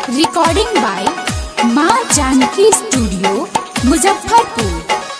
Recording by माँ Janaki studio Muzaffarpur.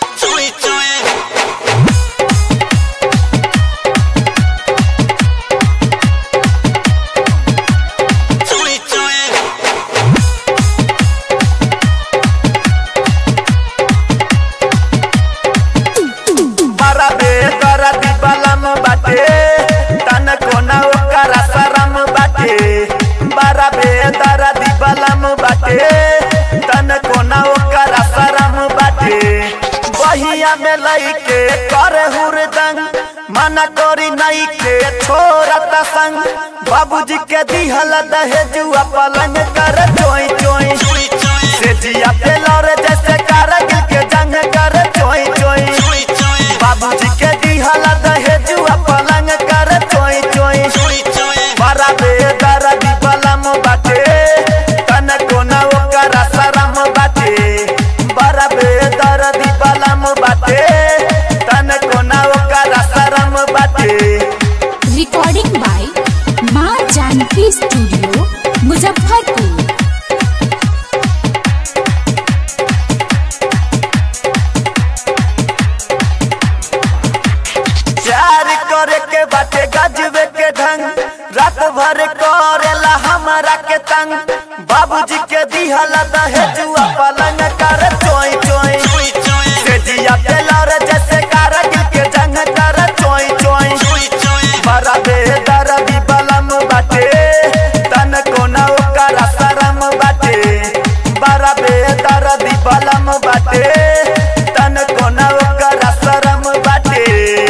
बहिया में लइके करे हुरदंग मना करी नहीं के छोरता संग बाबूजी के दिहल दहेजुआ पलंग कर चोई चोई से जिया पे लौरे जैसे कारगिल के जंग कर चोई चोई बाबूजी के दिहल दहेजुआ पलंग कर चोई चोई बड़ा बेदर्दी बलम बाटे तन कोना ओकरा शरम बाटे बड़ा बेदर्दी बलम बाटे तन कोना ओकरा शरम बाटे। रिकॉर्डिंग बाय माँ जानकी स्टूडियो मुजफ्फरपुर। प्यार करे के बाटे गजबे के ढंग रात भर करेला हमारा के तंग बाबूजी के दिहल दहेजुआ पलंग कर चोई चोई से जिया पे लौरे जैसे कारगिल के जंग कर चोई चोई बड़ा बेदर्दी बलम बाटे तन कोना ओकरा शरम बाटे बड़ा बेदर्दी बलम बाटे तन कोना ओकरा शरम बाटे।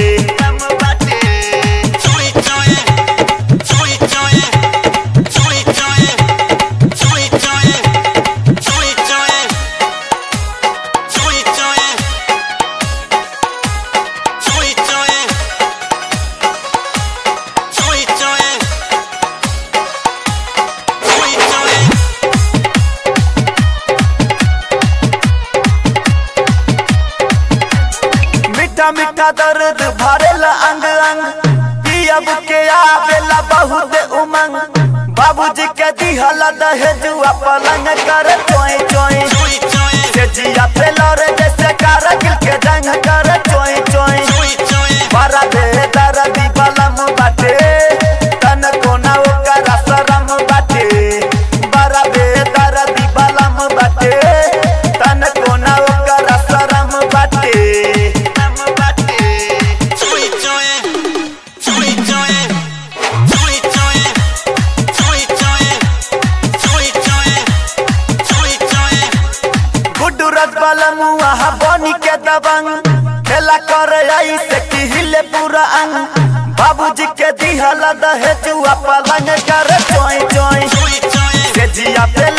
मीठा मीठा दर्द भरेला अंग अंग पियब के आवेला बहुत उमंग बाबूजी के दिहल दहेजुआ पलंग कर चोई चोई से जिया पे लौरे जैसे कारगिल के जंग कर चोई चोई बड़ा बेदर्दी बलम बाटे तन कोना ओकरा शरम बाटे बड़ा बेदर्दी बलम बाटे तन कोना ओकरा शरम बाटे। बलमुआ बनी के दबंग खेला कर ऐसे कि हिले पूरा अंग बाबूजी के दिहल दहेजुआ पलंग कर चोई चोई से जिया पे